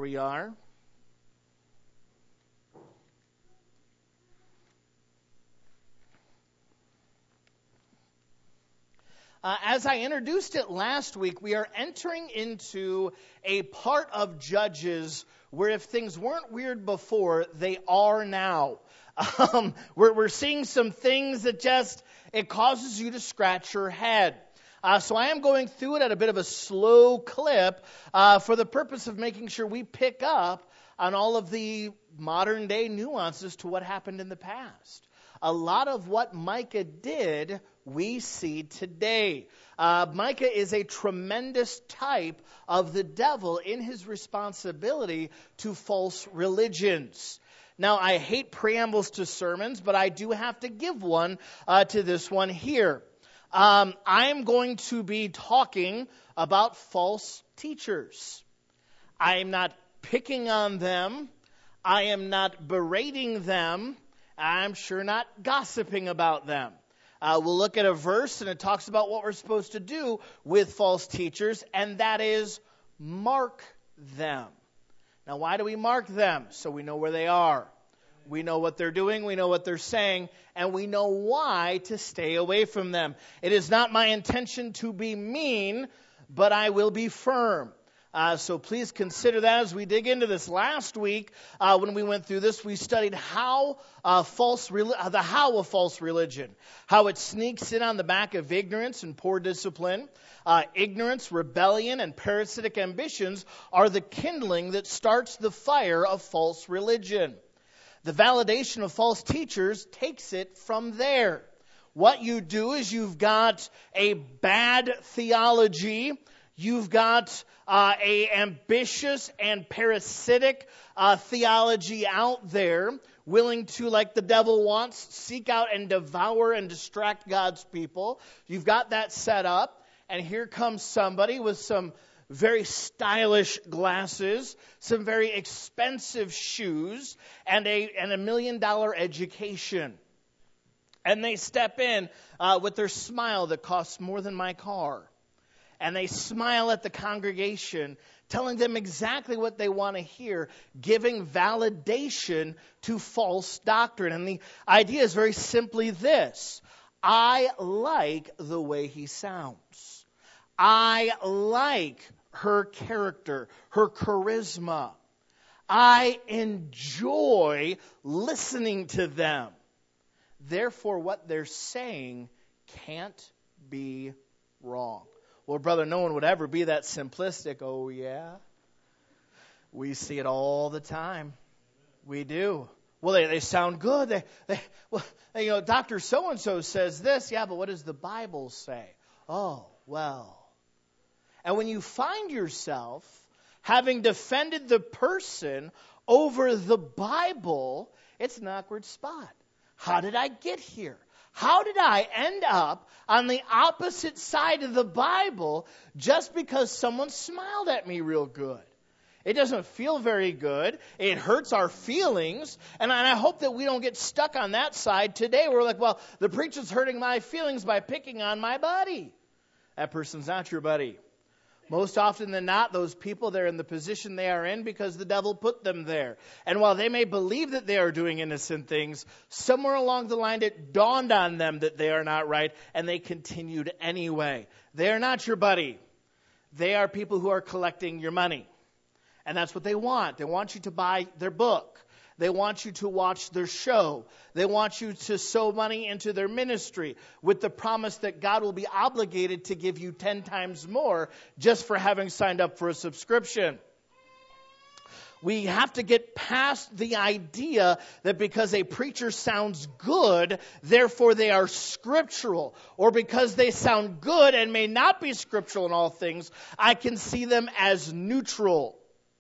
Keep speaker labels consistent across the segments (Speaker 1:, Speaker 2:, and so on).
Speaker 1: we are. As I introduced it last week, we are entering into a part of Judges where if things weren't weird before, they are now. We're seeing some things that it causes you to scratch your head. So I am going through it at a bit of a slow clip for the purpose of making sure we pick up on all of the modern day nuances to what happened in the past. A lot of what Micah did, we see today. Micah is a tremendous type of the devil in his responsibility to false religions. Now, I hate preambles to sermons, but I do have to give one to this one here. I'm going to be talking about false teachers. I am not picking on them. I am not berating them. I'm sure not gossiping about them. We'll look at a verse, and it talks about what we're supposed to do with false teachers, and that is mark them. Now, why do we mark them? So we know where they are. We know what they're doing, we know what they're saying, and we know why to stay away from them. It is not my intention to be mean, but I will be firm. So please consider that as we dig into this. Last week, when we went through this, we studied the how of false religion, how it sneaks in on the back of ignorance and poor discipline. Ignorance, rebellion, and parasitic ambitions are the kindling that starts the fire of false religion. The validation of false teachers takes it from there. What you do is you've got a bad theology. You've got a ambitious and parasitic theology out there, willing to, like the devil wants, seek out and devour and distract God's people. You've got that set up, and here comes somebody with some very stylish glasses, some very expensive shoes, and a $1 million education. And they step in with their smile that costs more than my car. And they smile at the congregation, telling them exactly what they want to hear, giving validation to false doctrine. And the idea is very simply this: I like the way he sounds. I like her character, her charisma. I enjoy listening to them. Therefore, what they're saying can't be wrong. Well, brother, no one would ever be that simplistic. Oh, yeah? We see it all the time. We do. Well, they sound good. Dr. So-and-so says this. Yeah, but what does the Bible say? Oh, well. And when you find yourself having defended the person over the Bible, it's an awkward spot. How did I get here? How did I end up on the opposite side of the Bible just because someone smiled at me real good? It doesn't feel very good. It hurts our feelings. And I hope that we don't get stuck on that side today. We're like, well, the preacher's hurting my feelings by picking on my buddy. That person's not your buddy. Most often than not, those people, they're in the position they are in because the devil put them there. And while they may believe that they are doing innocent things, somewhere along the line it dawned on them that they are not right, and they continued anyway. They are not your buddy. They are people who are collecting your money. And that's what they want. They want you to buy their book. They want you to watch their show. They want you to sow money into their ministry with the promise that God will be obligated to give you 10 times more just for having signed up for a subscription. We have to get past the idea that because a preacher sounds good, therefore they are scriptural. Or because they sound good and may not be scriptural in all things, I can see them as neutral.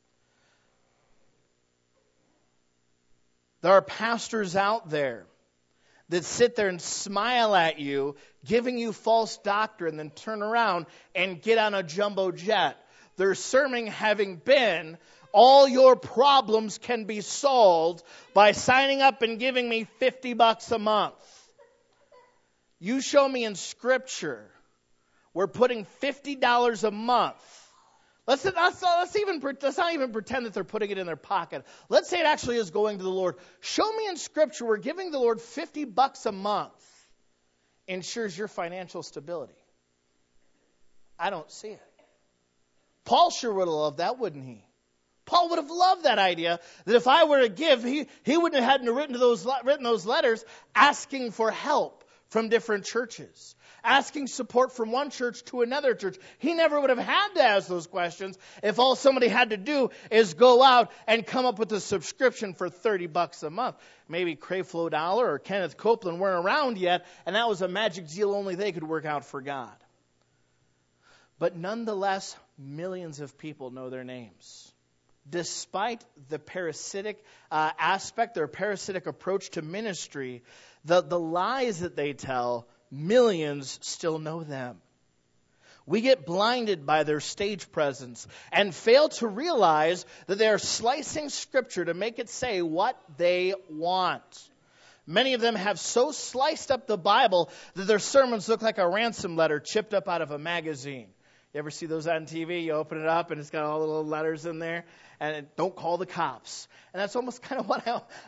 Speaker 1: There are pastors out there that sit there and smile at you, giving you false doctrine, then turn around and get on a jumbo jet. Their sermon having been, all your problems can be solved by signing up and giving me $50 a month. You show me in Scripture, we're putting $50 a month. Let's not even pretend that they're putting it in their pocket. Let's say it actually is going to the Lord. Show me in Scripture where giving the Lord $50 a month ensures your financial stability. I don't see it. Paul sure would have loved that, wouldn't he? Paul would have loved that idea that if I were to give, he wouldn't have had written those letters asking for help from different churches, asking support from one church to another church. He never would have had to ask those questions if all somebody had to do is go out and come up with a subscription for $30 a month. Maybe Creflo Dollar or Kenneth Copeland weren't around yet, and that was a magic deal only they could work out for God. But nonetheless, millions of people know their names. Despite the parasitic aspect, their parasitic approach to ministry, the lies that they tell, millions still know them. We get blinded by their stage presence and fail to realize that they are slicing Scripture to make it say what they want. Many of them have so sliced up the Bible that their sermons look like a ransom letter chipped up out of a magazine. You ever see those on TV? You open it up and it's got all the little letters in there, and don't call the cops. And that's almost kind of what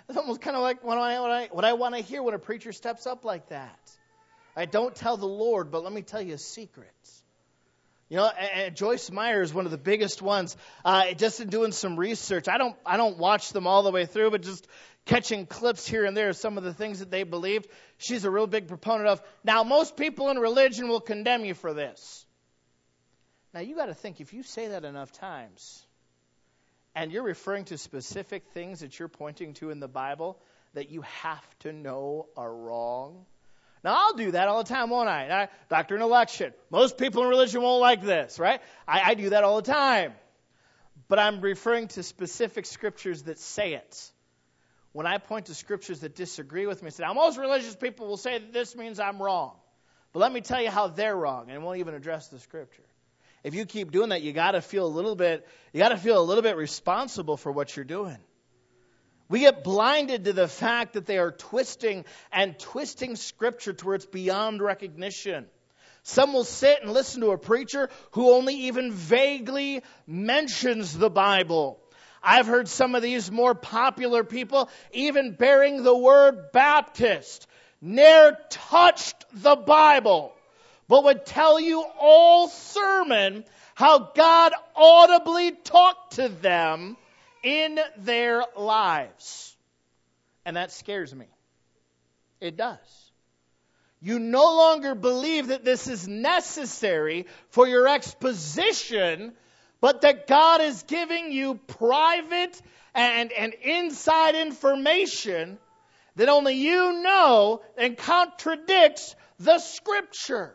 Speaker 1: I want to hear when a preacher steps up like that. I don't tell the Lord, but let me tell you a secret. You know, and Joyce Meyer is one of the biggest ones. Just in doing some research, I don't watch them all the way through, but just catching clips here and there of some of the things that they believed. She's a real big proponent of. Now, most people in religion will condemn you for this. Now, you got to think, if you say that enough times, and you're referring to specific things that you're pointing to in the Bible that you have to know are wrong. Now, I'll do that all the time, won't I? Doctrine and election. Most people in religion won't like this, right? I do that all the time. But I'm referring to specific scriptures that say it. When I point to scriptures that disagree with me, I say, now, most religious people will say that this means I'm wrong. But let me tell you how they're wrong, and won't even address the scripture. If you keep doing that, you got to feel a little bit responsible for what you're doing. We get blinded to the fact that they are twisting Scripture to where it's beyond recognition. Some will sit and listen to a preacher who only even vaguely mentions the Bible. I've heard some of these more popular people even bearing the word Baptist, ne'er touched the Bible, but would tell you all sermon how God audibly talked to them in their lives. And that scares me. It does. You no longer believe that this is necessary for your exposition, but that God is giving you private and inside information that only you know and contradicts the Scripture.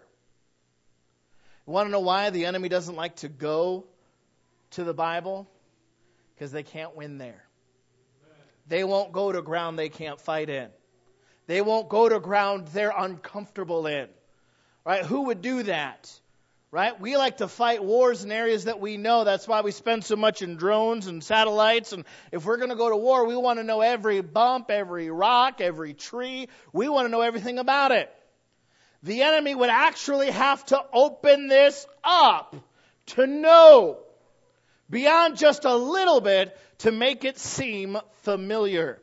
Speaker 1: You want to know why the enemy doesn't like to go to the Bible? Because they can't win there. They won't go to ground they can't fight in. They won't go to ground they're uncomfortable in. Right? Who would do that? Right? We like to fight wars in areas that we know. That's why we spend so much in drones and satellites. And if we're going to go to war, we want to know every bump, every rock, every tree. We want to know everything about it. The enemy would actually have to open this up to know beyond just a little bit to make it seem familiar.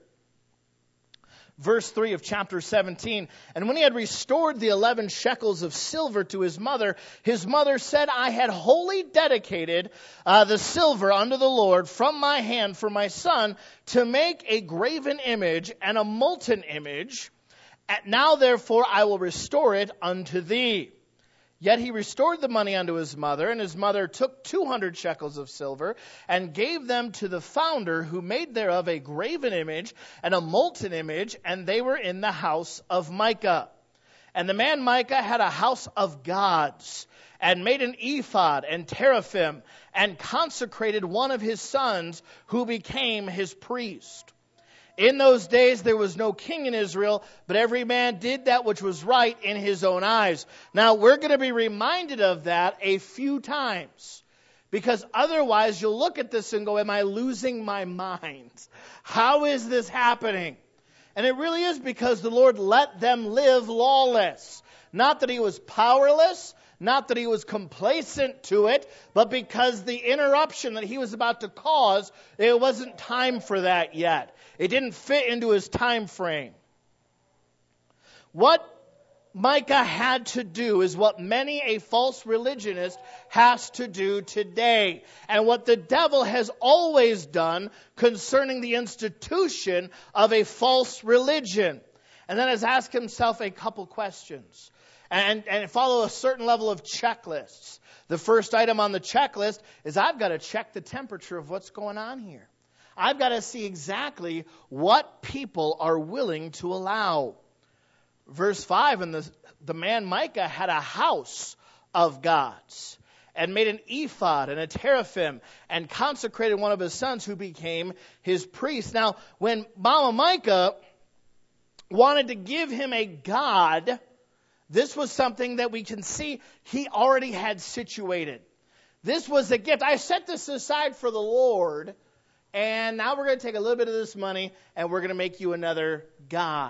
Speaker 1: Verse 3 of chapter 17, and when he had restored the 11 shekels of silver to his mother said, I had wholly dedicated the silver unto the Lord from my hand for my son to make a graven image and a molten image. Now therefore I will restore it unto thee. Yet he restored the money unto his mother, and his mother took 200 shekels of silver and gave them to the founder, who made thereof a graven image and a molten image, and they were in the house of Micah. And the man Micah had a house of gods, and made an ephod and teraphim, and consecrated one of his sons, who became his priest. In those days there was no king in Israel, but every man did that which was right in his own eyes. Now we're going to be reminded of that a few times, because otherwise you'll look at this and go, am I losing my mind? How is this happening? And it really is because the Lord let them live lawless. Not that he was powerless, not that he was complacent to it, but because the interruption that he was about to cause, it wasn't time for that yet. It didn't fit into his time frame. What Micah had to do is what many a false religionist has to do today, and what the devil has always done concerning the institution of a false religion. And then has asked himself a couple questions and follow a certain level of checklists. The first item on the checklist is I've got to check the temperature of what's going on here. I've got to see exactly what people are willing to allow. Verse 5, and the man Micah had a house of gods and made an ephod and a teraphim and consecrated one of his sons who became his priest. Now, when Mama Micah wanted to give him a god, this was something that we can see he already had situated. This was a gift. I set this aside for the Lord, and now we're going to take a little bit of this money and we're going to make you another god.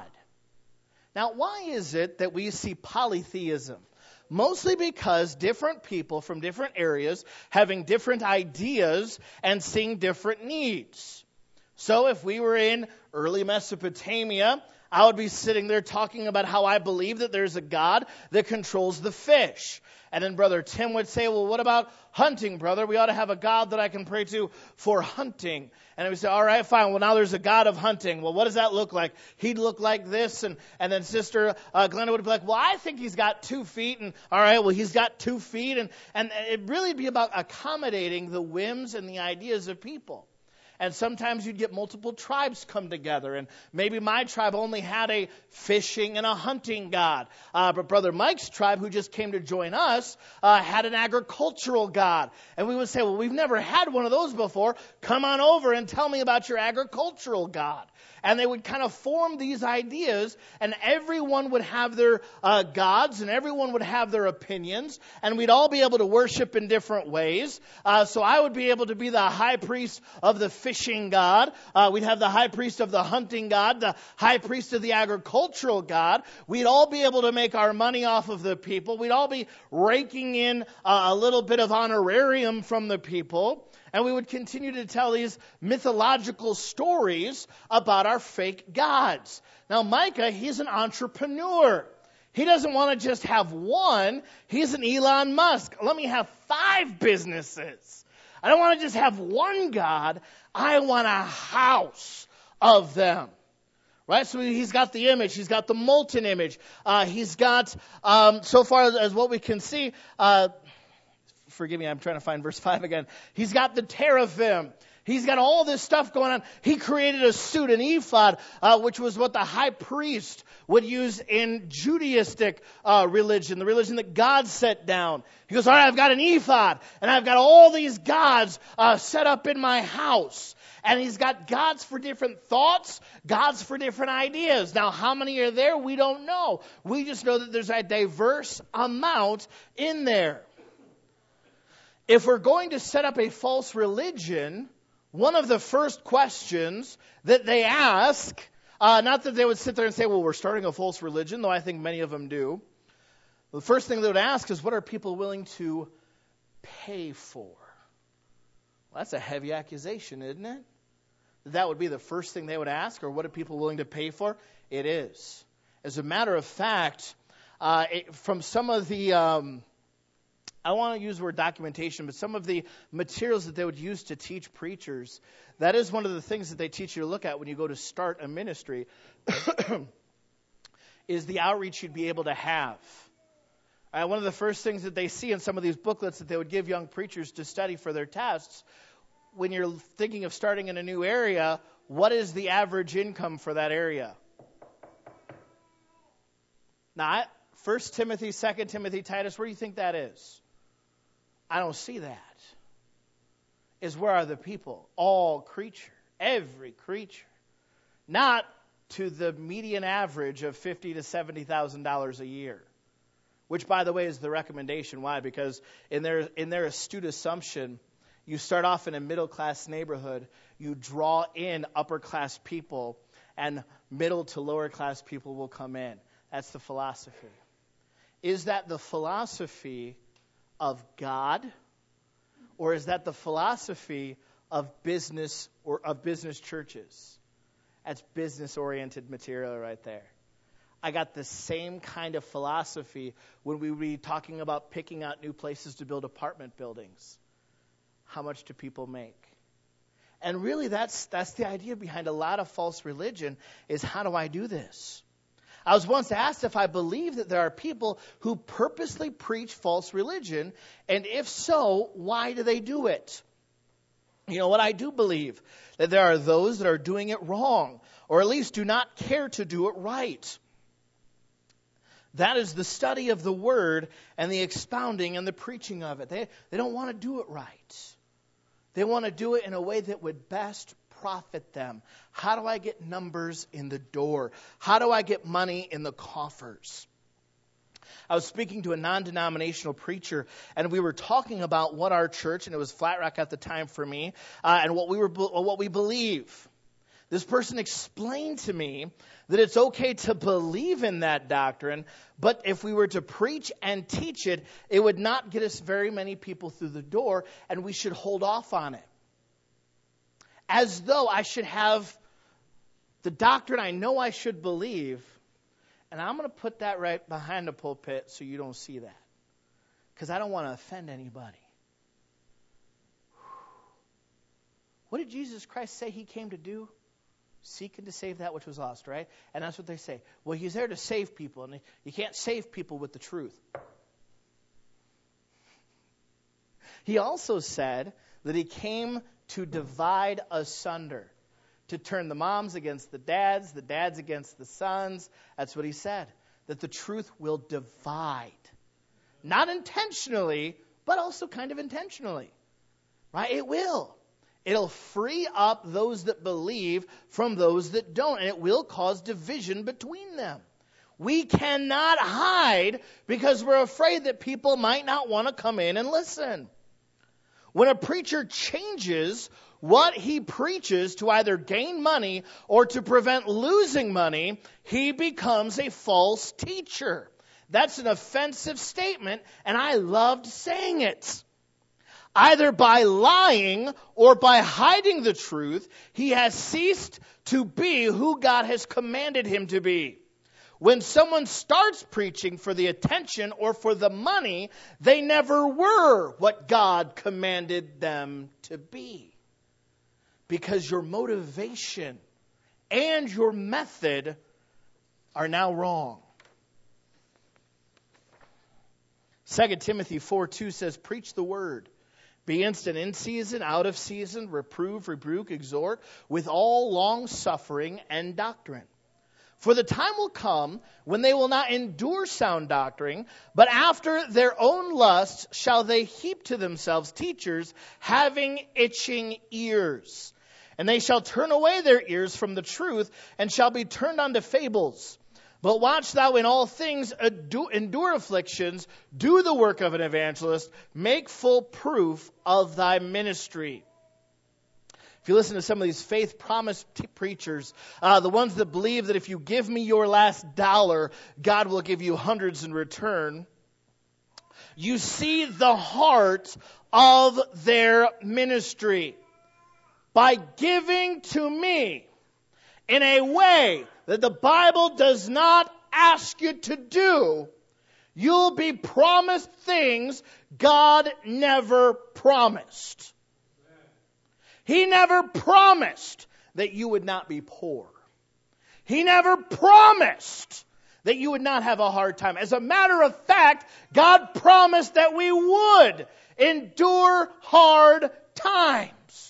Speaker 1: Now, why is it that we see polytheism? Mostly because different people from different areas having different ideas and seeing different needs. So if we were in early Mesopotamia, I would be sitting there talking about how I believe that there's a God that controls the fish. And then Brother Tim would say, well, what about hunting, brother? We ought to have a God that I can pray to for hunting. And I would say, all right, fine. Well, now there's a God of hunting. Well, what does that look like? He'd look like this. And then Sister Glenda would be like, well, I think he's got 2 feet. And all right, well, he's got 2 feet. And it'd really be about accommodating the whims and the ideas of people. And sometimes you'd get multiple tribes come together. And maybe my tribe only had a fishing and a hunting god. But Brother Mike's tribe, who just came to join us, had an agricultural god. And we would say, well, we've never had one of those before. Come on over and tell me about your agricultural god. And they would kind of form these ideas, and everyone would have their gods, and everyone would have their opinions, and we'd all be able to worship in different ways. So I would be able to be the high priest of the fishing god. We'd have the high priest of the hunting god, the high priest of the agricultural god. We'd all be able to make our money off of the people. We'd all be raking in a little bit of honorarium from the people. And we would continue to tell these mythological stories about our fake gods. Now, Micah, he's an entrepreneur. He doesn't want to just have one. He's an Elon Musk. Let me have 5 businesses. I don't want to just have one God. I want a house of them. Right? So he's got the image. He's got the molten image. He's got, so far as what we can see, forgive me, I'm trying to find verse 5 again. He's got the teraphim. He's got all this stuff going on. He created a suit, an ephod, which was what the high priest would use in Judaistic religion, the religion that God set down. He goes, all right, I've got an ephod, and I've got all these gods set up in my house. And he's got gods for different thoughts, gods for different ideas. Now, how many are there? We don't know. We just know that there's a diverse amount in there. If we're going to set up a false religion, one of the first questions that they ask, not that they would sit there and say, well, we're starting a false religion, though I think many of them do. The first thing they would ask is, what are people willing to pay for? Well, that's a heavy accusation, isn't it? That would be the first thing they would ask, or what are people willing to pay for? It is. As a matter of fact, from some of the... I want to use the word documentation, but some of the materials that they would use to teach preachers, that is one of the things that they teach you to look at when you go to start a ministry, is the outreach you'd be able to have. One of the first things that they see in some of these booklets that they would give young preachers to study for their tests, when you're thinking of starting in a new area, what is the average income for that area? Not 1 Timothy, 2 Timothy, Titus, where do you think that is? I don't see that. Is where are the people? All creature, every creature. Not to the median average of $50,000 to $70,000 a year. Which, by the way, is the recommendation. Why? Because in their astute assumption, you start off in a middle-class neighborhood, you draw in upper-class people, and middle to lower-class people will come in. That's the philosophy. Is that the philosophy of God, or is that the philosophy of business or of business churches? That's business-oriented material right there. I got the same kind of philosophy when we were talking about picking out new places to build apartment buildings. How much do people make? And really, that's the idea behind a lot of false religion, is how do I do this? I was once asked if I believe that there are people who purposely preach false religion, and if so, why do they do it? You know what? I do believe that there are those that are doing it wrong, or at least do not care to do it right. That is the study of the Word and the expounding and the preaching of it. They don't want to do it right. They want to do it in a way that would best profit them. How do I get numbers in the door? How do I get money in the coffers? I was speaking to a non-denominational preacher, and we were talking about what our church, and it was Flat Rock at the time for me, and what we believe. This person explained to me that it's okay to believe in that doctrine, but if we were to preach and teach it, it would not get us very many people through the door, and we should hold off on it. As though I should have the doctrine I know I should believe, and I'm going to put that right behind the pulpit so you don't see that, because I don't want to offend anybody. What did Jesus Christ say he came to do? Seek and to save that which was lost, right? And that's what they say. Well, he's there to save people, and you can't save people with the truth. He also said that he came to divide asunder, to turn the moms against the dads against the sons. That's what he said, that the truth will divide. Not intentionally, but also kind of intentionally, right? It will. It'll free up those that believe from those that don't, and it will cause division between them. We cannot hide because we're afraid that people might not want to come in and listen. When a preacher changes what he preaches to either gain money or to prevent losing money, he becomes a false teacher. That's an offensive statement, and I loved saying it. Either by lying or by hiding the truth, he has ceased to be who God has commanded him to be. When someone starts preaching for the attention or for the money, they never were what God commanded them to be. Because your motivation and your method are now wrong. 2 Timothy 4:2 says, preach the word. Be instant in season, out of season, reprove, rebuke, exhort, with all long suffering and doctrine. For the time will come when they will not endure sound doctrine, but after their own lusts shall they heap to themselves teachers having itching ears. And they shall turn away their ears from the truth and shall be turned unto fables. But watch thou in all things, endure afflictions, do the work of an evangelist, make full proof of thy ministry. If you listen to some of these faith promise preachers, the ones that believe that if you give me your last dollar, God will give you hundreds in return, you see the heart of their ministry. By giving to me in a way that the Bible does not ask you to do, you'll be promised things God never promised. He never promised that you would not be poor. He never promised that you would not have a hard time. As a matter of fact, God promised that we would endure hard times.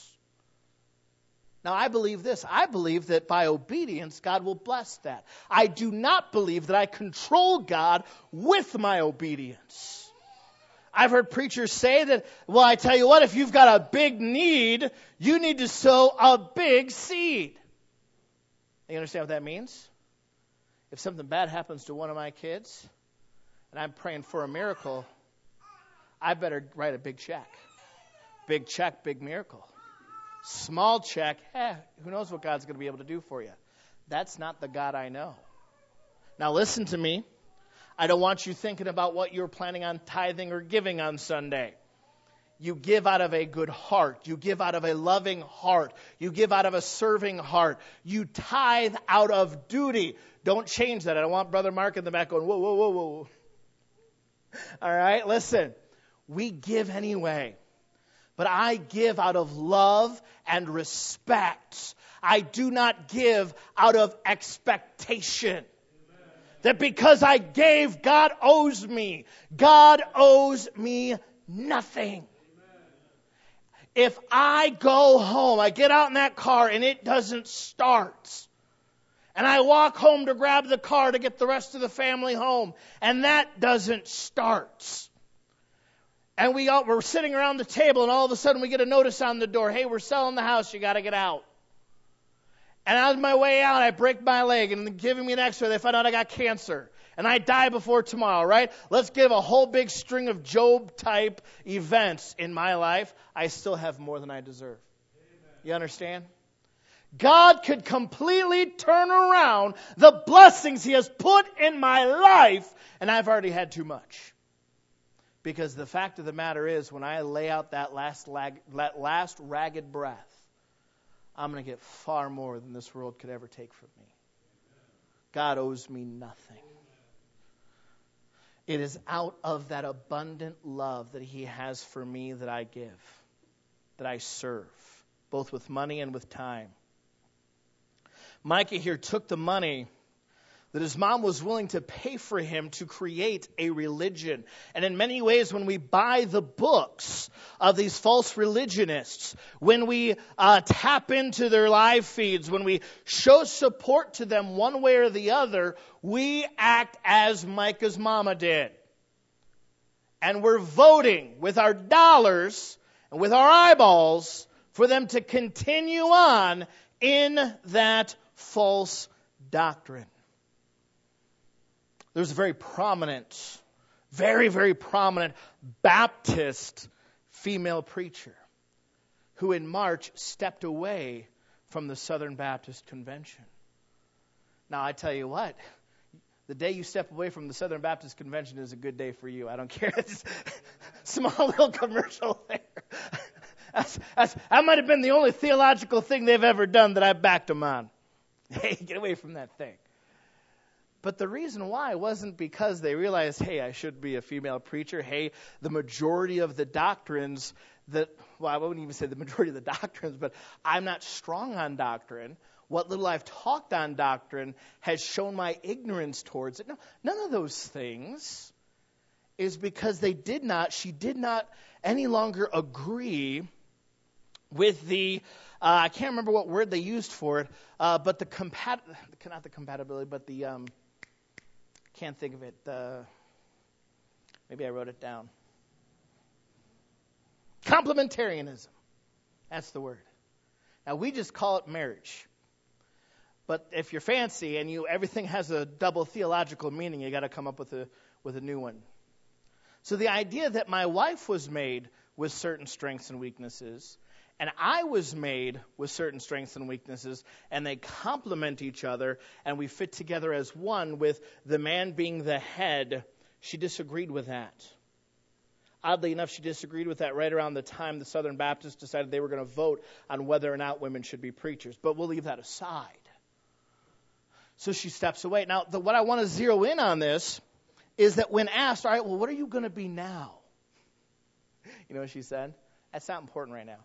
Speaker 1: Now, I believe this. I believe that by obedience, God will bless that. I do not believe that I control God with my obedience. I've heard preachers say that, well, I tell you what, if you've got a big need, you need to sow a big seed. You understand what that means? If something bad happens to one of my kids, and I'm praying for a miracle, I better write a big check. Big check, big miracle. Small check, who knows what God's going to be able to do for you. That's not the God I know. Now listen to me. I don't want you thinking about what you're planning on tithing or giving on Sunday. You give out of a good heart. You give out of a loving heart. You give out of a serving heart. You tithe out of duty. Don't change that. I don't want Brother Mark in the back going, whoa, whoa, whoa, whoa. All right, listen. We give anyway. But I give out of love and respect. I do not give out of expectation. That because I gave, God owes me. God owes me nothing. If I go home, I get out in that car and it doesn't start. And I walk home to grab the car to get the rest of the family home. And that doesn't start. And we're sitting around the table and all of a sudden we get a notice on the door. Hey, we're selling the house. You got to get out. And on my way out, I break my leg and they're giving me an x-ray. They find out I got cancer. And I die before tomorrow, right? Let's give a whole big string of Job-type events in my life. I still have more than I deserve. Amen. You understand? God could completely turn around the blessings He has put in my life, and I've already had too much. Because the fact of the matter is, when I lay out that last ragged breath, I'm going to get far more than this world could ever take from me. God owes me nothing. It is out of that abundant love that He has for me that I give, that I serve, both with money and with time. Micah here took the money that his mom was willing to pay for him to create a religion. And in many ways, when we buy the books of these false religionists, when we tap into their live feeds, when we show support to them one way or the other, we act as Micah's mama did. And we're voting with our dollars and with our eyeballs for them to continue on in that false doctrine. There's a very prominent, very, very prominent Baptist female preacher who in March stepped away from the Southern Baptist Convention. Now, I tell you what, the day you step away from the Southern Baptist Convention is a good day for you. I don't care. It's small little commercial there. That might have been the only theological thing they've ever done that I backed them on. Hey, get away from that thing. But the reason why wasn't because they realized, hey, I should be a female preacher. Hey, the majority of the doctrines I wouldn't even say the majority of the doctrines, but I'm not strong on doctrine. What little I've talked on doctrine has shown my ignorance towards it. No, none of those things is because she did not any longer agree with the, I can't remember what word they used for it, but not the compatibility, but the, can't think of it. Maybe I wrote it down. Complementarianism. That's the word. Now, we just call it marriage. But if you're fancy and everything has a double theological meaning, you got to come up with a new one. So the idea that my wife was made with certain strengths and weaknesses, and I was made with certain strengths and weaknesses, and they complement each other, and we fit together as one with the man being the head, she disagreed with that. Oddly enough, she disagreed with that right around the time the Southern Baptists decided they were going to vote on whether or not women should be preachers. But we'll leave that aside. So she steps away. Now, what I want to zero in on this is that when asked, all right, well, what are you going to be now? You know what she said? That's not important right now.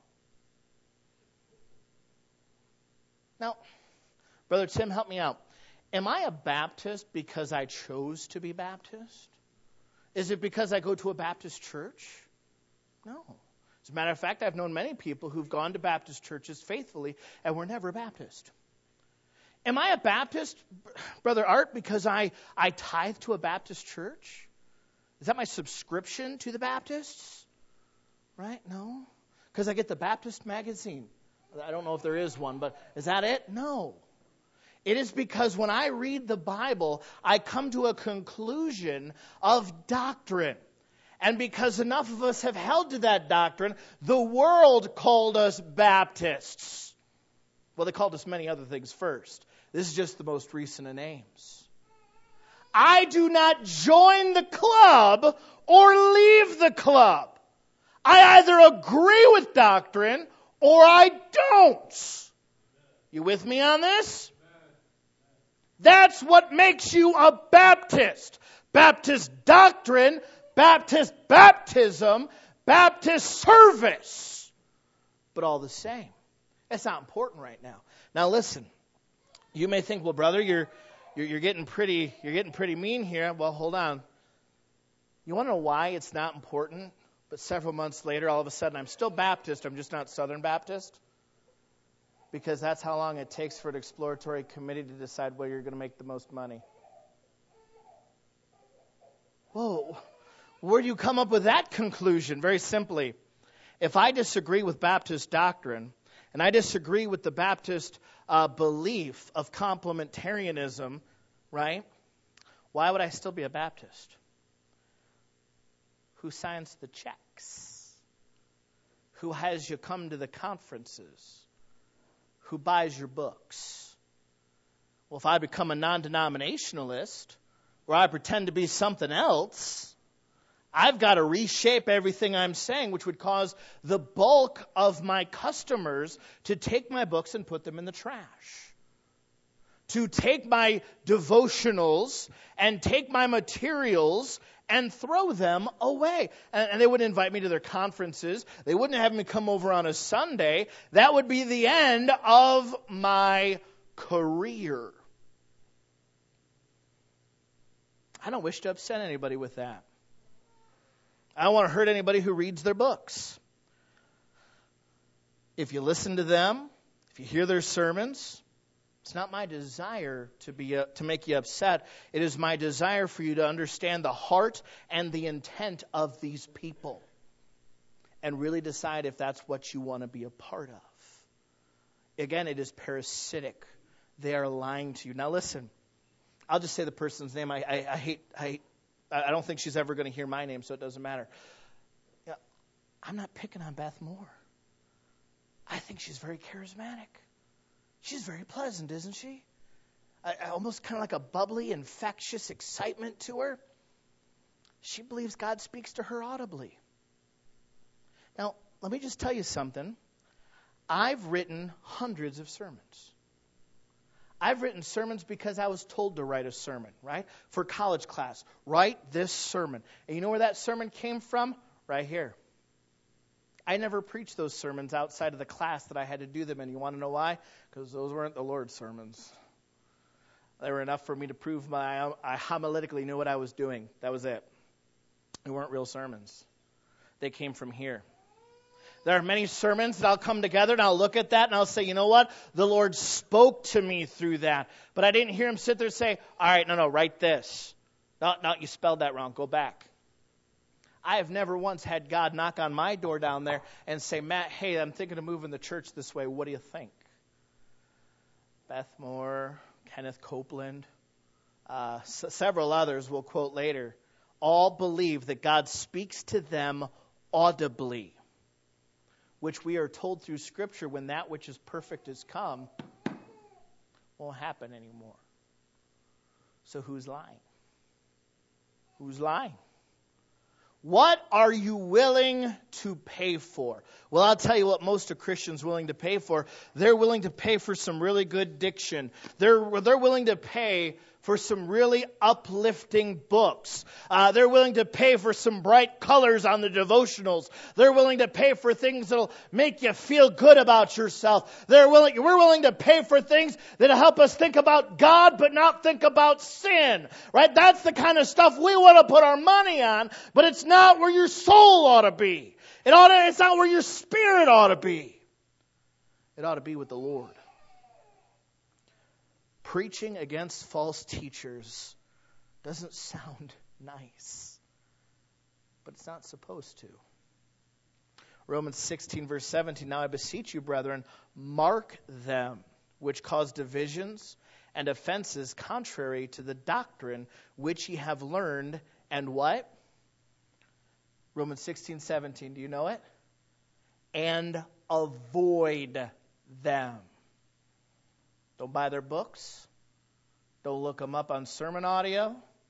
Speaker 1: Now, Brother Tim, help me out. Am I a Baptist because I chose to be Baptist? Is it because I go to a Baptist church? No. As a matter of fact, I've known many people who've gone to Baptist churches faithfully and were never Baptist. Am I a Baptist, Brother Art, because I tithe to a Baptist church? Is that my subscription to the Baptists? Right? No. Because I get the Baptist magazine. I don't know if there is one, but is that it? No. It is because when I read the Bible, I come to a conclusion of doctrine. And because enough of us have held to that doctrine, the world called us Baptists. Well, they called us many other things first. This is just the most recent of names. I do not join the club or leave the club. I either agree with doctrine or I don't. You with me on this? That's what makes you a Baptist. Baptist doctrine, Baptist baptism, Baptist service. But all the same. That's not important right now. Now listen. You may think, well, brother, you're getting pretty mean here. Well, hold on. You want to know why it's not important? But several months later, all of a sudden, I'm still Baptist. I'm just not Southern Baptist. Because that's how long it takes for an exploratory committee to decide where you're going to make the most money. Whoa, where do you come up with that conclusion? Very simply, if I disagree with Baptist doctrine, and I disagree with the Baptist belief of complementarianism, right? Why would I still be a Baptist? Who signs the checks? Who has you come to the conferences? Who buys your books? Well, if I become a non-denominationalist, or I pretend to be something else, I've got to reshape everything I'm saying, which would cause the bulk of my customers to take my books and put them in the trash. To take my devotionals and take my materials and throw them away. And they wouldn't invite me to their conferences. They wouldn't have me come over on a Sunday. That would be the end of my career. I don't wish to upset anybody with that. I don't want to hurt anybody who reads their books. If you listen to them, if you hear their sermons, it's not my desire to make you upset. It is my desire for you to understand the heart and the intent of these people and really decide if that's what you want to be a part of. Again, it is parasitic. They are lying to you. Now listen, I'll just say the person's name. I don't think she's ever going to hear my name, so it doesn't matter. You know, I'm not picking on Beth Moore. I think she's very charismatic. She's very pleasant, isn't she? Almost kind of like a bubbly, infectious excitement to her. She believes God speaks to her audibly. Now, let me just tell you something. I've written hundreds of sermons. I've written sermons because I was told to write a sermon, right? For college class, write this sermon. And you know where that sermon came from? Right here. I never preached those sermons outside of the class that I had to do them in. You want to know why? Because those weren't the Lord's sermons. They were enough for me to prove I homiletically knew what I was doing. That was it. They weren't real sermons. They came from here. There are many sermons that I'll come together and I'll look at that and I'll say, you know what? The Lord spoke to me through that. But I didn't hear him sit there and say, all right, no, write this. No, you spelled that wrong. Go back. I have never once had God knock on my door down there and say, Matt, hey, I'm thinking of moving the church this way. What do you think? Beth Moore, Kenneth Copeland, several others we'll quote later, all believe that God speaks to them audibly, which we are told through Scripture when that which is perfect is come, won't happen anymore. So who's lying? Who's lying? What are you willing to pay for? Well, I'll tell you what most of Christians are willing to pay for. They're willing to pay for some really good diction. They're willing to pay for some really uplifting books. They're willing to pay for some bright colors on the devotionals. They're willing to pay for things that'll make you feel good about yourself. We're willing to pay for things that'll help us think about God but not think about sin. Right? That's the kind of stuff we want to put our money on, but it's not where your soul ought to be. It's not where your spirit ought to be. It ought to be with the Lord. Preaching against false teachers doesn't sound nice, but it's not supposed to. Romans 16, verse 17, now I beseech you, brethren, mark them which cause divisions and offenses contrary to the doctrine which ye have learned, and what? Romans 16, 17, do you know it? And avoid them. Don't buy their books. Don't look them up on sermon audio.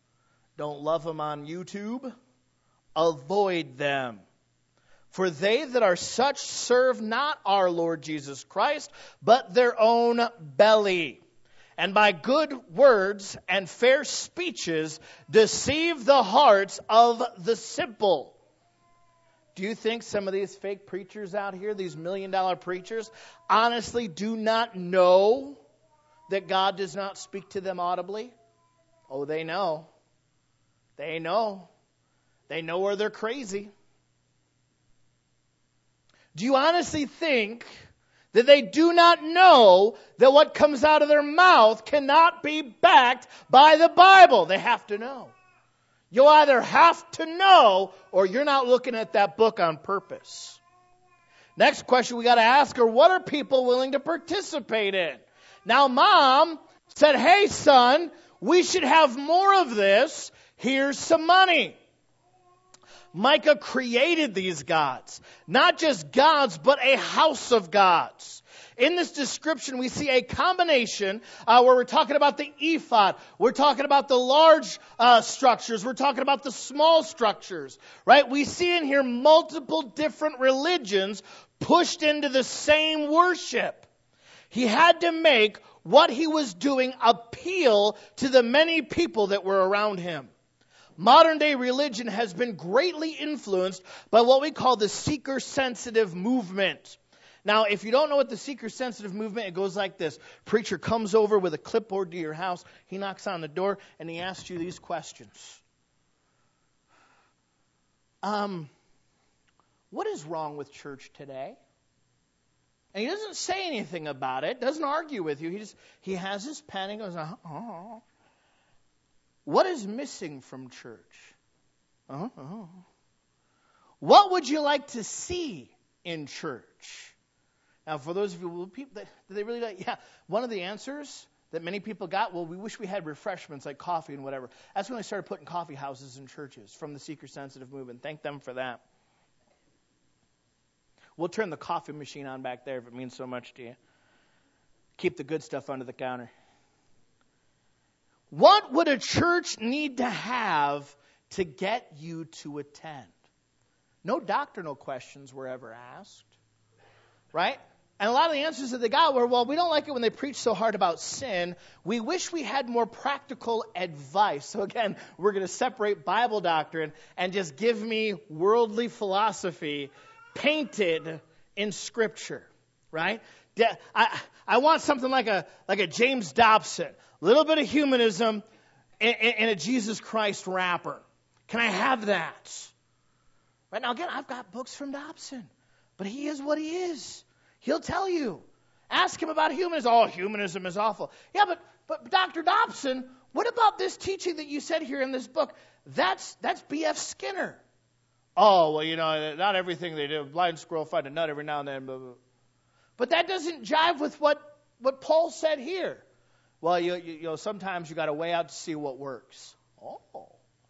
Speaker 1: Don't love them on YouTube. Avoid them. For they that are such serve not our Lord Jesus Christ, but their own belly. And by good words and fair speeches deceive the hearts of the simple. Do you think some of these fake preachers out here, these $1 million preachers, honestly do not know that God does not speak to them audibly? Oh, they know. They know. They know where they're crazy. Do you honestly think that they do not know that what comes out of their mouth cannot be backed by the Bible? They have to know. You either have to know or you're not looking at that book on purpose. Next question we got to ask are, what are people willing to participate in? Now, Mom said, hey, son, we should have more of this. Here's some money. Micah created these gods. Not just gods, but a house of gods. In this description, we see a combination where we're talking about the ephod. We're talking about the large structures. We're talking about the small structures. Right? We see in here multiple different religions pushed into the same worship. He had to make what he was doing appeal to the many people that were around him. Modern day religion has been greatly influenced by what we call the seeker-sensitive movement. Now, if you don't know what the seeker-sensitive movement, it goes like this. Preacher comes over with a clipboard to your house. He knocks on the door and he asks you these questions. What is wrong with church today? And he doesn't say anything about it, doesn't argue with you. He has his pen and goes, oh. What is missing from church? What would you like to see in church? Now, for those of you, do they really like? Yeah, one of the answers that many people got, well, we wish we had refreshments like coffee and whatever. That's when they started putting coffee houses in churches from the seeker-sensitive movement. Thank them for that. We'll turn the coffee machine on back there if it means so much to you. Keep the good stuff under the counter. What would a church need to have to get you to attend? No doctrinal questions were ever asked. Right? And a lot of the answers that they got were, well, we don't like it when they preach so hard about sin. We wish we had more practical advice. So again, we're going to separate Bible doctrine and just give me worldly philosophy painted in Scripture. Right? I want something like a James Dobson. A little bit of humanism in a Jesus Christ wrapper. Can I have that? Right now, again, I've got books from Dobson. But he is what he is. He'll tell you. Ask him about humanism. Oh, humanism is awful. Yeah, but Dr. Dobson, what about this teaching that you said here in this book? That's B.F. Skinner. Oh, well, not everything they do. Blind squirrel find a nut every now and then. Blah, blah. But that doesn't jive with what Paul said here. Well, sometimes you got to weigh out to see what works. Oh.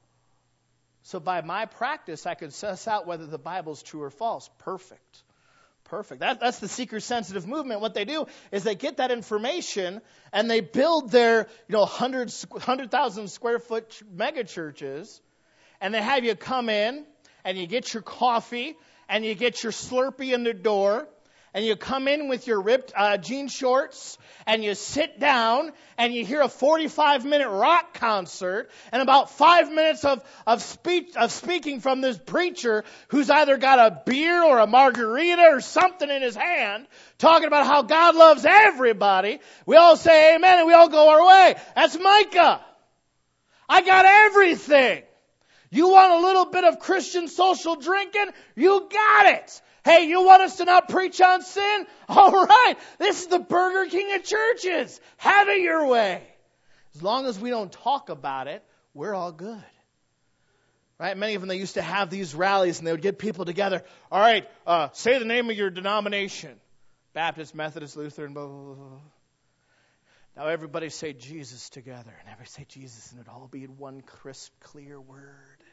Speaker 1: So by my practice, I can suss out whether the Bible's true or false. Perfect. That's the seeker-sensitive movement. What they do is they get that information and they build their 100,000 square foot mega churches, and they have you come in and you get your coffee and you get your Slurpee in the door. And you come in with your ripped jean shorts, and you sit down, and you hear a 45-minute rock concert, and about 5 minutes of speaking from this preacher who's either got a beer or a margarita or something in his hand, talking about how God loves everybody. We all say amen, and we all go our way. That's Micah. I got everything. You want a little bit of Christian social drinking? You got it. Hey, you want us to not preach on sin? All right. This is the Burger King of churches. Have it your way. As long as we don't talk about it, we're all good. Right? Many of them, they used to have these rallies and they would get people together. All right, say the name of your denomination. Baptist, Methodist, Lutheran, blah, blah, blah. Now everybody say Jesus together. And everybody say Jesus and it'd all be in one crisp, clear word.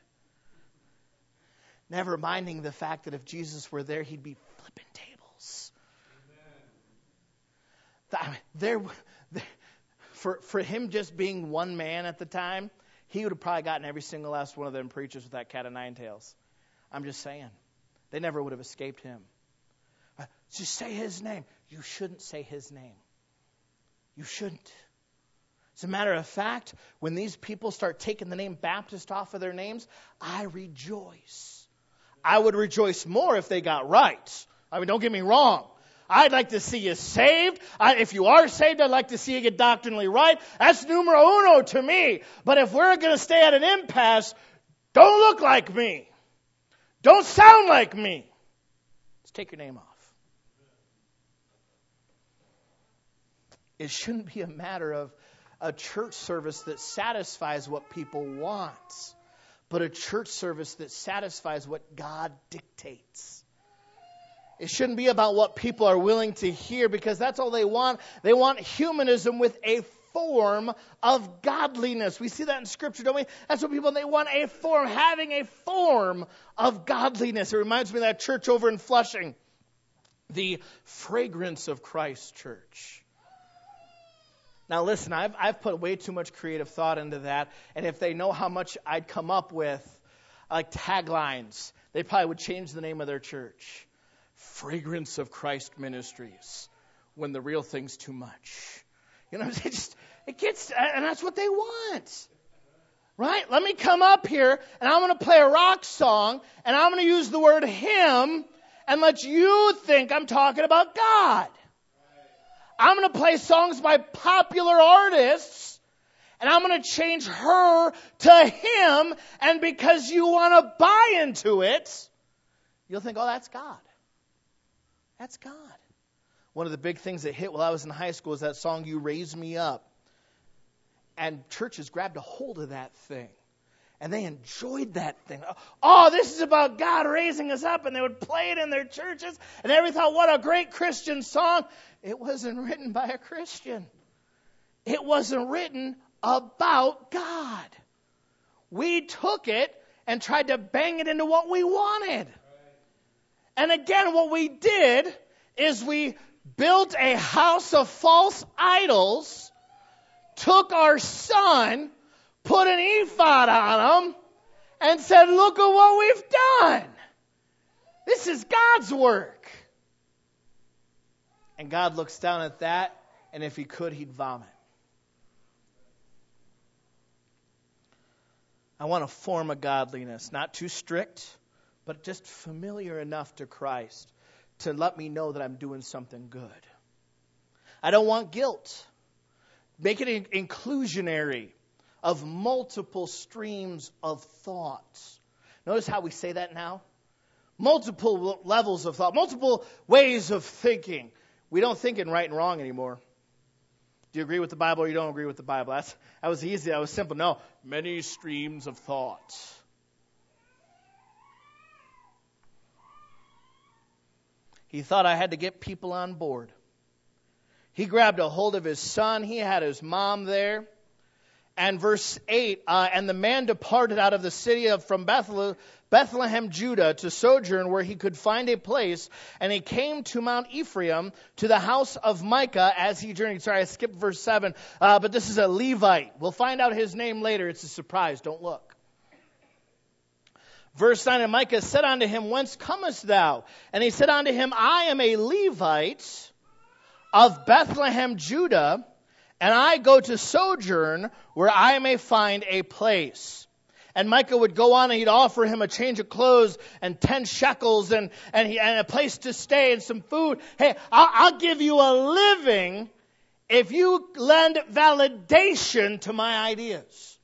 Speaker 1: Never minding the fact that if Jesus were there, he'd be flipping tables. For him just being one man at the time, he would have probably gotten every single last one of them preachers with that cat of nine tails. I'm just saying. They never would have escaped him. Just say his name. You shouldn't say his name. You shouldn't. As a matter of fact, when these people start taking the name Baptist off of their names, I rejoice. I would rejoice more if they got right. I mean, don't get me wrong. I'd like to see you saved. If you are saved, I'd like to see you get doctrinally right. That's numero uno to me. But if we're going to stay at an impasse, don't look like me. Don't sound like me. Let's take your name off. It shouldn't be a matter of a church service that satisfies what people want, but a church service that satisfies what God dictates. It shouldn't be about what people are willing to hear, because that's all they want. They want humanism with a form of godliness. We see that in Scripture, don't we? That's what people, they want a form, having a form of godliness. It reminds me of that church over in Flushing, the Fragrance of Christ Church. Now listen, I've put way too much creative thought into that, and if they know how much I'd come up with, like taglines, they probably would change the name of their church. Fragrance of Christ Ministries, when the real thing's too much. You know, it gets, and that's what they want. Right? Let me come up here, and I'm going to play a rock song, and I'm going to use the word him, and let you think I'm talking about God. I'm going to play songs by popular artists, and I'm going to change her to him, and because you want to buy into it, you'll think, oh, that's God. That's God. One of the big things that hit while I was in high school is that song, You Raise Me Up. And churches grabbed a hold of that thing, and they enjoyed that thing. Oh, this is about God raising us up, and they would play it in their churches, and everybody thought, what a great Christian song. It wasn't written by a Christian. It wasn't written about God. We took it and tried to bang it into what we wanted. And again, what we did is we built a house of false idols, took our son, put an ephod on him, and said, look at what we've done. This is God's work. And God looks down at that, and if he could, he'd vomit. I want a form of godliness, not too strict, but just familiar enough to Christ to let me know that I'm doing something good. I don't want guilt. Make it inclusionary of multiple streams of thoughts. Notice how we say that now? Multiple levels of thought, multiple ways of thinking. We don't think in right and wrong anymore. Do you agree with the Bible or you don't agree with the Bible? That was easy. That was simple. No, many streams of thought. He thought I had to get people on board. He grabbed a hold of his son. He had his mom there. And verse 8, and the man departed out of the city from Bethlehem, Judah, to sojourn where he could find a place. And he came to Mount Ephraim, to the house of Micah, as he journeyed. Sorry, I skipped verse 7, but this is a Levite. We'll find out his name later. It's a surprise. Don't look. Verse 9, and Micah said unto him, whence comest thou? And he said unto him, I am a Levite of Bethlehem, Judah, and I go to sojourn where I may find a place. And Micah would go on and he'd offer him a change of clothes and 10 shekels and a place to stay and some food. Hey, I'll give you a living if you lend validation to my ideas.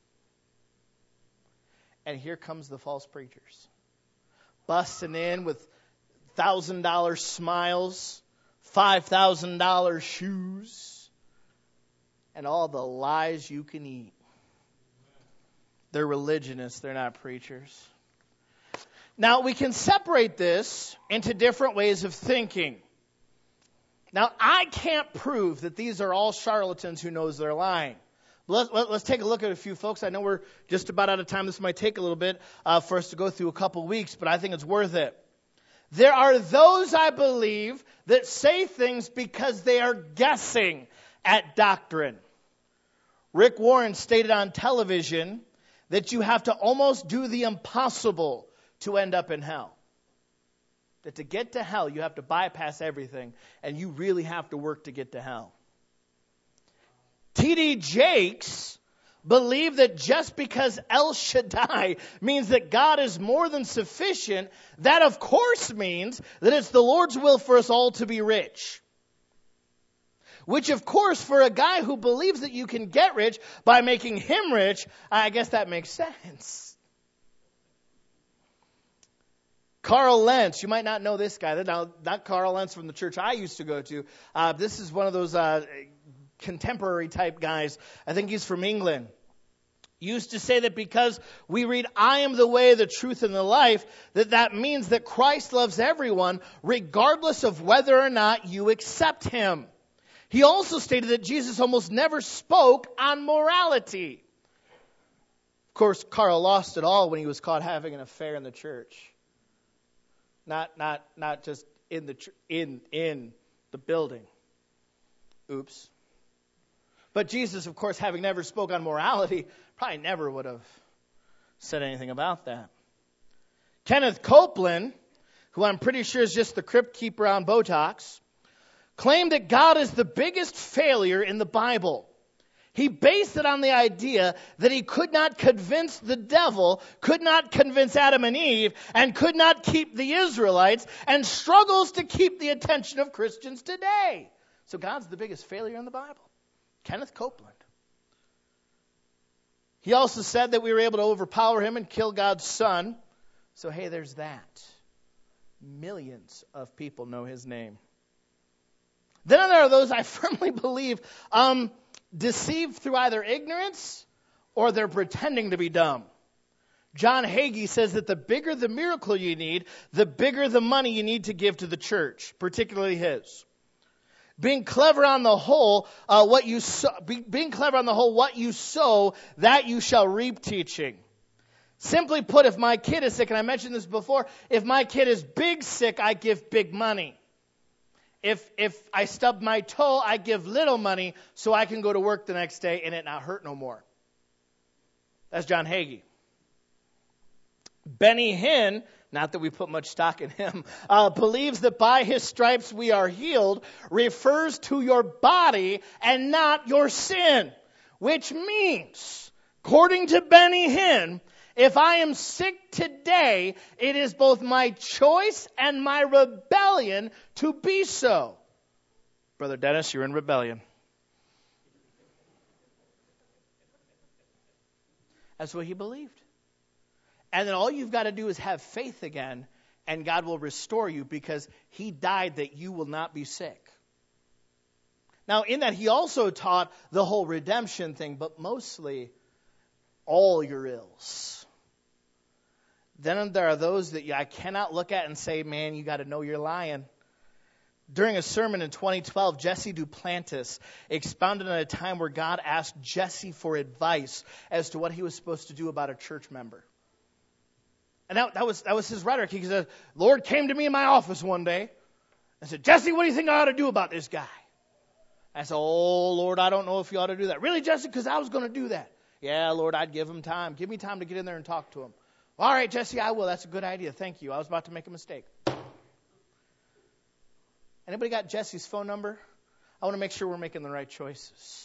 Speaker 1: And here comes the false preachers, busting in with $1,000 smiles, $5,000 shoes, and all the lies you can eat. They're religionists, they're not preachers. Now, we can separate this into different ways of thinking. Now, I can't prove that these are all charlatans who knows they're lying. Let's take a look at a few folks. I know we're just about out of time. This might take a little bit for us to go through a couple weeks, but I think it's worth it. There are those, I believe, that say things because they are guessing at doctrine. Rick Warren stated on television that you have to almost do the impossible to end up in hell. That to get to hell, you have to bypass everything, and you really have to work to get to hell. T.D. Jakes believed that just because El Shaddai means that God is more than sufficient, that of course means that it's the Lord's will for us all to be rich. Which, of course, for a guy who believes that you can get rich by making him rich, I guess that makes sense. Carl Lentz, you might not know this guy. Now, not Carl Lentz from the church I used to go to. This is one of those contemporary type guys. I think he's from England. Used to say that because we read, I am the way, the truth, and the life, that means that Christ loves everyone, regardless of whether or not you accept him. He also stated that Jesus almost never spoke on morality. Of course, Carl lost it all when he was caught having an affair in the church. Not just in the building. Oops. But Jesus, of course, having never spoke on morality, probably never would have said anything about that. Kenneth Copeland, who I'm pretty sure is just the crypt keeper on Botox, claimed that God is the biggest failure in the Bible. He based it on the idea that he could not convince the devil, could not convince Adam and Eve, and could not keep the Israelites, and struggles to keep the attention of Christians today. So God's the biggest failure in the Bible. Kenneth Copeland. He also said that we were able to overpower him and kill God's son. So hey, there's that. Millions of people know his name. Then there are those, I firmly believe, deceived through either ignorance or they're pretending to be dumb. John Hagee says that the bigger the miracle you need, the bigger the money you need to give to the church, particularly his. Being clever on the whole, what you sow, that you shall reap teaching. Simply put, if my kid is sick, and I mentioned this before, if my kid is big sick, I give big money. If I stub my toe, I give little money so I can go to work the next day and it not hurt no more. That's John Hagee. Benny Hinn, not that we put much stock in him, believes that by his stripes we are healed refers to your body and not your sin. Which means, according to Benny Hinn, if I am sick today, it is both my choice and my rebellion to be so. Brother Dennis, you're in rebellion. That's what he believed. And then all you've got to do is have faith again, and God will restore you because he died that you will not be sick. Now, in that, he also taught the whole redemption thing, but mostly all your ills. Then there are those that I cannot look at and say, man, you got to know you're lying. During a sermon in 2012, Jesse Duplantis expounded on a time where God asked Jesse for advice as to what he was supposed to do about a church member. And that was his rhetoric. He said, the Lord came to me in my office one day and said, Jesse, what do you think I ought to do about this guy? I said, oh, Lord, I don't know if you ought to do that. Really, Jesse? Because I was going to do that. Yeah, Lord, I'd give him time. Give me time to get in there and talk to him. All right, Jesse, I will. That's a good idea. Thank you. I was about to make a mistake. Anybody got Jesse's phone number? I want to make sure we're making the right choices.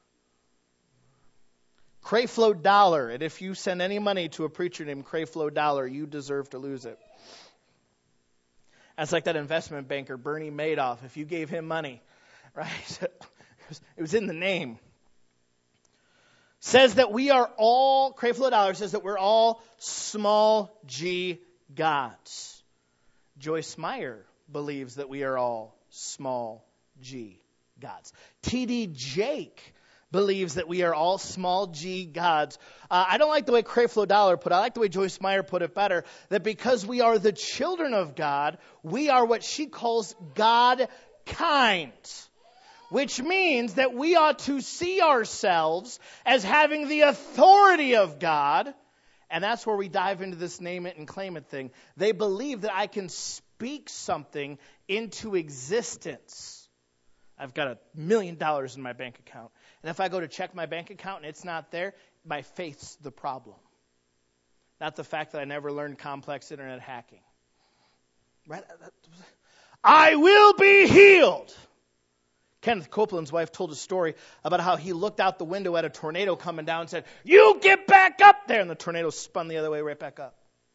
Speaker 1: Creflo Dollar. And if you send any money to a preacher named Creflo Dollar, you deserve to lose it. That's like that investment banker, Bernie Madoff. If you gave him money, right? It was in the name. Says that we are all, Creflo Dollar says that we're all small g gods. Joyce Meyer believes that we are all small g gods. T.D. Jake believes that we are all small g gods. I don't like the way Creflo Dollar put it. I like the way Joyce Meyer put it better. That because we are the children of God, we are what she calls God-kind. Which means that we ought to see ourselves as having the authority of God. And that's where we dive into this name it and claim it thing. They believe that I can speak something into existence. I've got $1 million in my bank account. And if I go to check my bank account and it's not there, my faith's the problem. Not the fact that I never learned complex internet hacking. Right? I will be healed. Kenneth Copeland's wife told a story about how he looked out the window at a tornado coming down and said, "You get back up there!" And the tornado spun the other way right back up.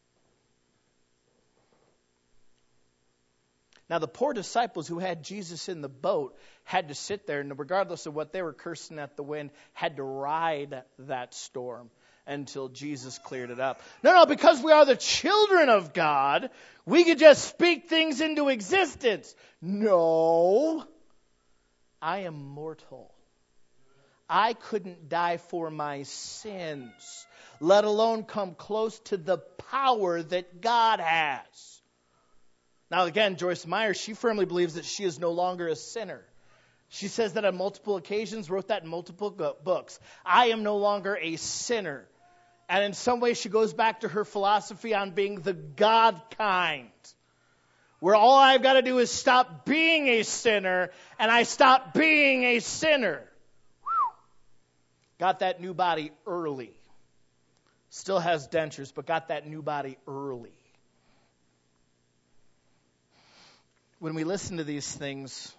Speaker 1: Now, the poor disciples who had Jesus in the boat had to sit there, and regardless of what they were cursing at the wind, had to ride that storm until Jesus cleared it up. No, because we are the children of God, we could just speak things into existence. No, I am mortal. I couldn't die for my sins, let alone come close to the power that God has. Now again, Joyce Meyer, she firmly believes that she is no longer a sinner. She says that on multiple occasions, wrote that in multiple books. I am no longer a sinner. And in some ways, she goes back to her philosophy on being the God kind, where all I've got to do is stop being a sinner, and I stop being a sinner. Whew. Got that new body early. Still has dentures, but got that new body early. When we listen to these things,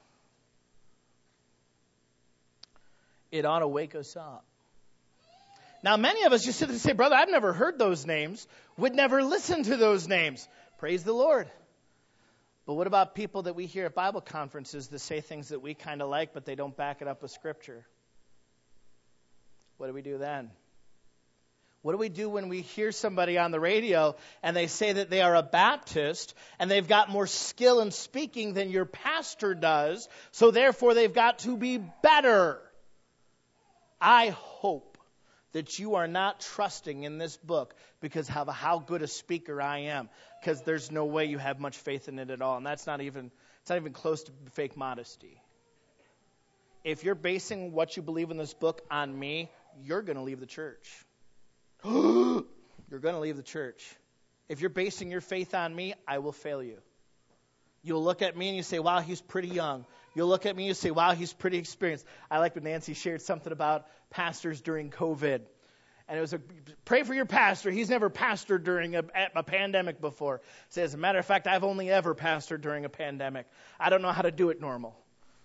Speaker 1: it ought to wake us up. Now, many of us, you sit there and say, "Brother, I've never heard those names, would never listen to those names." Praise the Lord. But what about people that we hear at Bible conferences that say things that we kind of like, but they don't back it up with Scripture? What do we do then? What do we do when we hear somebody on the radio and they say that they are a Baptist and they've got more skill in speaking than your pastor does, so therefore they've got to be better? I hope that you are not trusting in this book because of how good a speaker I am, because there's no way you have much faith in it at all, and it's not even close to fake modesty. If you're basing what you believe in this book on me, you're going to leave the church. You're going to leave the church. If you're basing your faith on me, I will fail you. You'll look at me and you say, "Wow, he's pretty young." You'll look at me and you say, "Wow, he's pretty experienced." I like when Nancy shared something about pastors during COVID. And it was pray for your pastor. He's never pastored during a pandemic before. Say, as a matter of fact, I've only ever pastored during a pandemic. I don't know how to do it normal.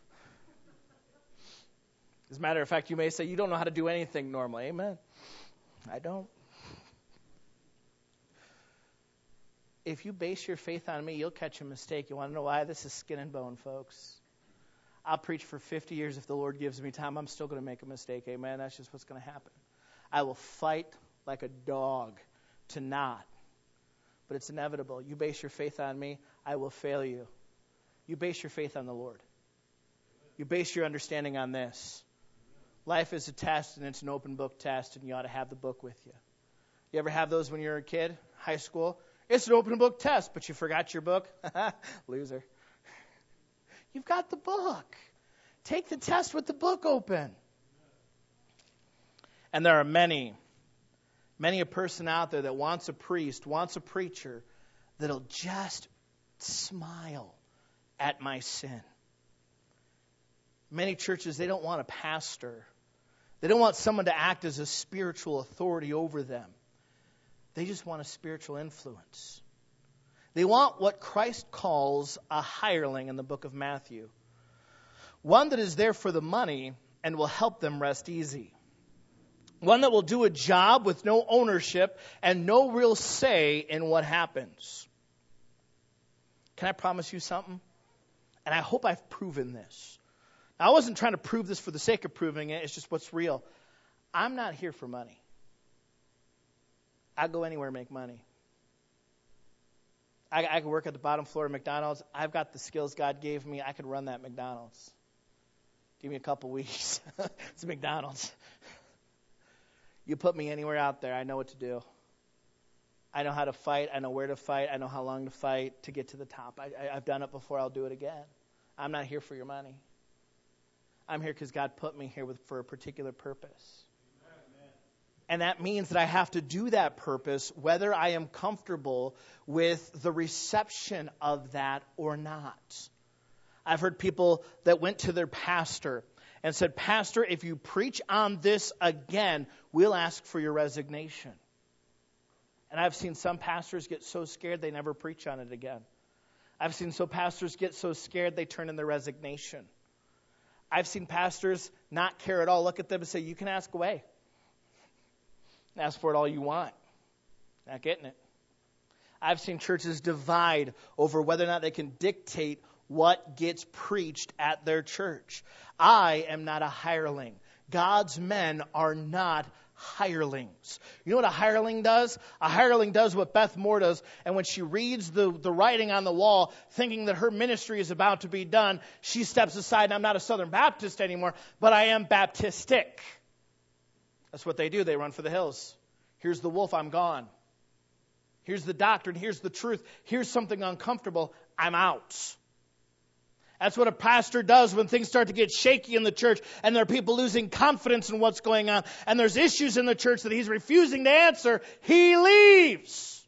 Speaker 1: As a matter of fact, you may say, "You don't know how to do anything normal." Amen. I don't. If you base your faith on me, you'll catch a mistake. You want to know why? This is skin and bone, folks. I'll preach for 50 years if the Lord gives me time. I'm still going to make a mistake. Amen. That's just what's going to happen. I will fight like a dog to not. But it's inevitable. You base your faith on me, I will fail you. You base your faith on the Lord. You base your understanding on this. Life is a test, and it's an open book test, and you ought to have the book with you. You ever have those when you were a kid, high school? It's an open book test, but you forgot your book? Loser. You've got the book. Take the test with the book open. And there are many a person out there that wants a priest, wants a preacher, that'll just smile at my sin. Many churches, they don't want a pastor. They don't want someone to act as a spiritual authority over them. They just want a spiritual influence. They want what Christ calls a hireling in the book of Matthew. One that is there for the money and will help them rest easy. One that will do a job with no ownership and no real say in what happens. Can I promise you something? And I hope I've proven this. Now, I wasn't trying to prove this for the sake of proving it. It's just what's real. I'm not here for money. I go anywhere and make money. I could work at the bottom floor of McDonald's. I've got the skills God gave me. I could run that McDonald's. Give me a couple weeks. It's McDonald's. You put me anywhere out there, I know what to do. I know how to fight. I know where to fight. I know how long to fight to get to the top. I've done it before. I'll do it again. I'm not here for your money. I'm here because God put me here for a particular purpose. Amen. And that means that I have to do that purpose whether I am comfortable with the reception of that or not. I've heard people that went to their pastor and said, "Pastor, if you preach on this again, we'll ask for your resignation." And I've seen some pastors get so scared they never preach on it again. I've seen some pastors get so scared they turn in their resignation. I've seen pastors not care at all, look at them and say, you can ask away. Ask for it all you want. Not getting it. I've seen churches divide over whether or not they can dictate what gets preached at their church. I am not a hireling. God's men are not hirelings. You know what a hireling does? A hireling does what Beth Moore does, and when she reads the writing on the wall, thinking that her ministry is about to be done, she steps aside, and I'm not a Southern Baptist anymore, but I am Baptistic. That's what they do. They run for the hills. Here's the wolf, I'm gone. Here's the doctrine, here's the truth, here's something uncomfortable, I'm out. That's what a pastor does when things start to get shaky in the church and there are people losing confidence in what's going on and there's issues in the church that he's refusing to answer. He leaves.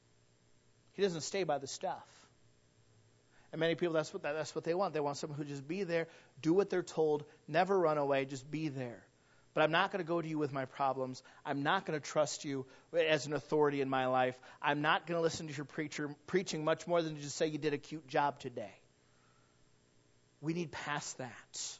Speaker 1: He doesn't stay by the stuff. And many people, that's what they want. They want someone who just be there, do what they're told, never run away, just be there. But I'm not going to go to you with my problems. I'm not going to trust you as an authority in my life. I'm not going to listen to your preaching much more than to just say you did a cute job today. We need past that.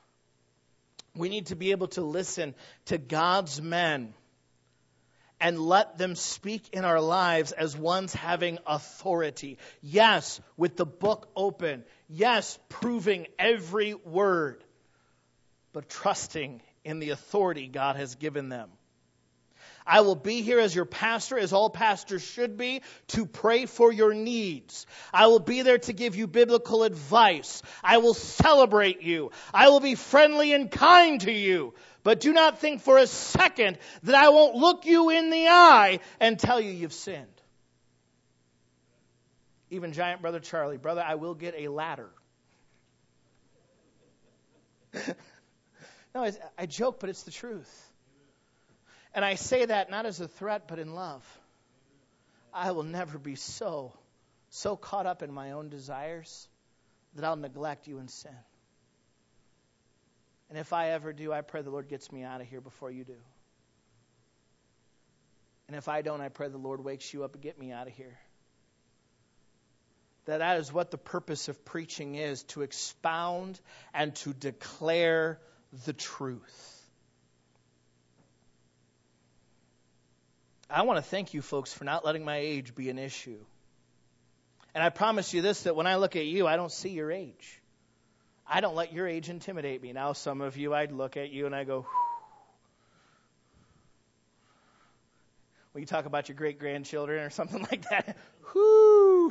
Speaker 1: We need to be able to listen to God's men and let them speak in our lives as ones having authority. Yes, with the book open. Yes, proving every word, but trusting in the authority God has given them. I will be here as your pastor, as all pastors should be, to pray for your needs. I will be there to give you biblical advice. I will celebrate you. I will be friendly and kind to you. But do not think for a second that I won't look you in the eye and tell you you've sinned. Even giant brother Charlie, brother, I will get a ladder. No, I joke, but it's the truth. And I say that not as a threat, but in love. I will never be so caught up in my own desires that I'll neglect you in sin. And if I ever do, I pray the Lord gets me out of here before you do. And if I don't, I pray the Lord wakes you up and get me out of here. That is what the purpose of preaching is, to expound and to declare the truth. I want to thank you folks for not letting my age be an issue. And I promise you this, that when I look at you, I don't see your age. I don't let your age intimidate me. Now some of you, I'd look at you and I go, whew. When you talk about your great-grandchildren or something like that, whoo.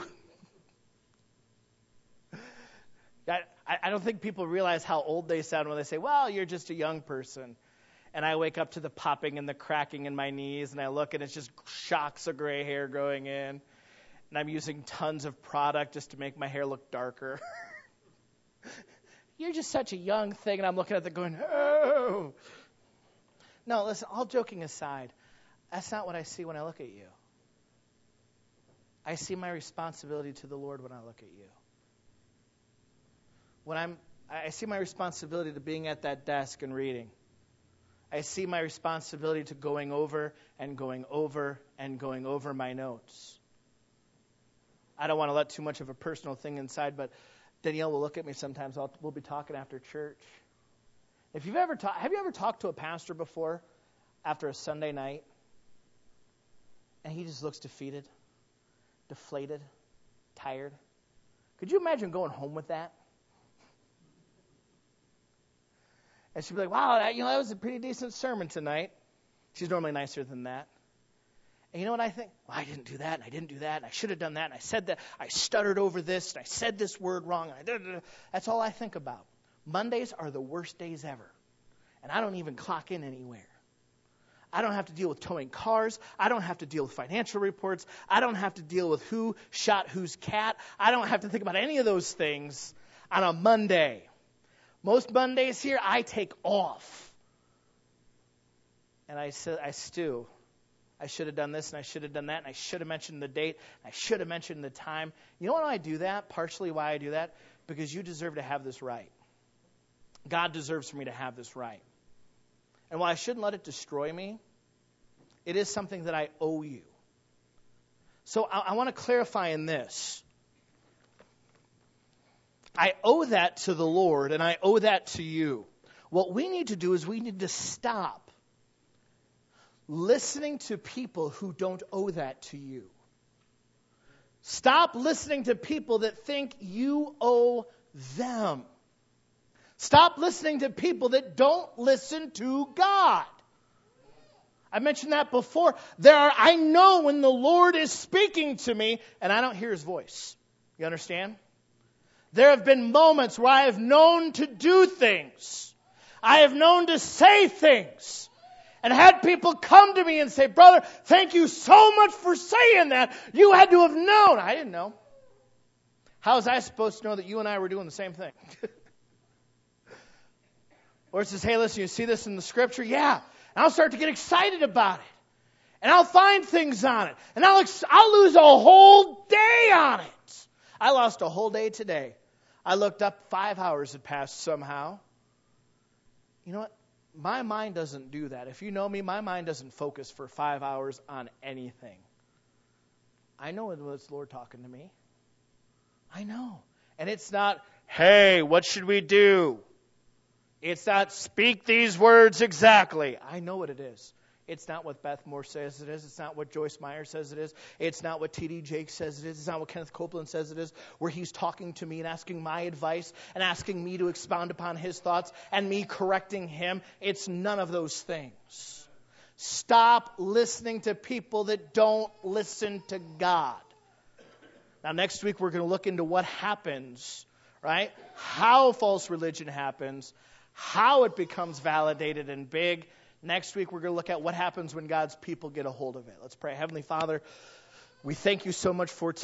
Speaker 1: I don't think people realize how old they sound when they say, well, you're just a young person. And I wake up to the popping and the cracking in my knees, and I look, and it's just shocks of gray hair going in. And I'm using tons of product just to make my hair look darker. You're just such a young thing, and I'm looking at it going, oh. No, listen, all joking aside, that's not what I see when I look at you. I see my responsibility to the Lord when I look at you. I see my responsibility to being at that desk and reading. I see my responsibility to going over and going over and going over my notes. I don't want to let too much of a personal thing inside, but Danielle will look at me sometimes. We'll be talking after church. Have you ever talked to a pastor before after a Sunday night, and he just looks defeated, deflated, tired? Could you imagine going home with that? And she'd be like, wow, that was a pretty decent sermon tonight. She's normally nicer than that. And you know what I think? Well, I didn't do that, and I didn't do that, and I should have done that, and I said that. I stuttered over this, and I said this word wrong. That's all I think about. Mondays are the worst days ever. And I don't even clock in anywhere. I don't have to deal with towing cars. I don't have to deal with financial reports. I don't have to deal with who shot whose cat. I don't have to think about any of those things on a Monday. Most Mondays here, I take off. And I stew. I should have done this, and I should have done that, and I should have mentioned the date, and I should have mentioned the time. You know why I do that? Partially why I do that? Because you deserve to have this right. God deserves for me to have this right. And while I shouldn't let it destroy me, it is something that I owe you. So I want to clarify in this. I owe that to the Lord, and I owe that to you. What we need to do is we need to stop listening to people who don't owe that to you. Stop listening to people that think you owe them. Stop listening to people that don't listen to God. I mentioned that before. I know when the Lord is speaking to me and I don't hear His voice. You understand? There have been moments where I have known to do things. I have known to say things. And had people come to me and say, brother, thank you so much for saying that. You had to have known. I didn't know. How was I supposed to know that you and I were doing the same thing? Or it says, hey, listen, you see this in the scripture? Yeah. And I'll start to get excited about it. And I'll find things on it. And I'll lose a whole day on it. I lost a whole day today. I looked up, 5 hours had passed somehow. You know what? My mind doesn't do that. If you know me, my mind doesn't focus for 5 hours on anything. I know it was the Lord talking to me. I know. And it's not, hey, what should we do? It's not, speak these words exactly. I know what it is. It's not what Beth Moore says it is. It's not what Joyce Meyer says it is. It's not what T.D. Jakes says it is. It's not what Kenneth Copeland says it is, where he's talking to me and asking my advice and asking me to expound upon his thoughts and me correcting him. It's none of those things. Stop listening to people that don't listen to God. Now, next week, we're going to look into what happens, right? How false religion happens, how it becomes validated and big. Next week, we're going to look at what happens when God's people get a hold of it. Let's pray. Heavenly Father, we thank you so much for today.